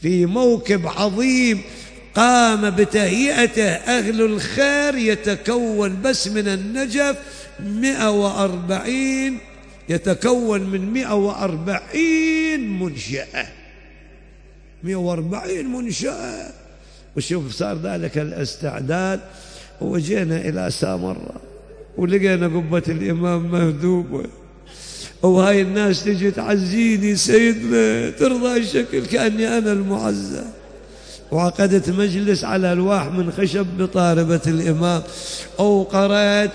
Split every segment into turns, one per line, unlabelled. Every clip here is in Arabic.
في موكب عظيم قام بتهيئته أهل الخير، يتكون بس من النجف 140، يتكون من 140 منشأة، 140 منشأة. وشوف صار ذلك الاستعداد، وجينا إلى سامرة ولقينا قبة الإمام مهدوبة، وهاي الناس تجي تعزيني سيدنا، ترضى الشكل كأني أنا المعزى. وعقدت مجلس على ألواح من خشب بطاربة الإمام، وقرأت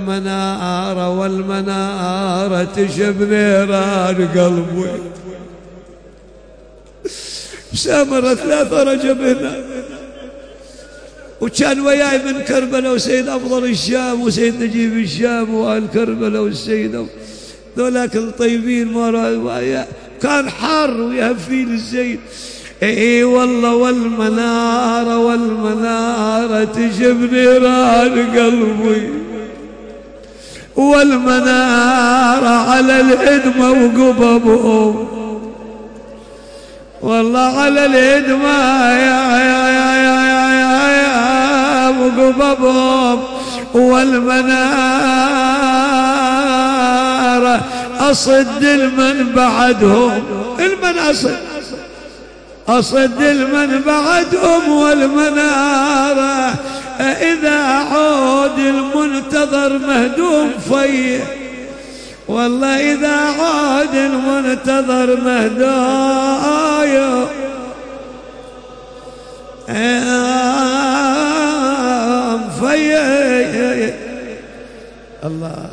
والمنارة تشب نيران قلبي. سامرة 3 رجب هنا، وكان وياي من كربلاء وسيد أفضل الشام وسيد نجيب الشام وآل كربلاء والسيد ذولاك الطيبين ما كان حار ويهفين الزيت. اي والله والمنارة تجب نيران قلبي، والمنارة على الهدمة وقببهم، والله على الهدمة يا وقببهم، والمنارة أصد المن بعدهم، أصد المن بعدهم، والمنارة إذا عود المنتظر مهدوم فيه، والله إذا عود المنتظر مهدوم فيه. الله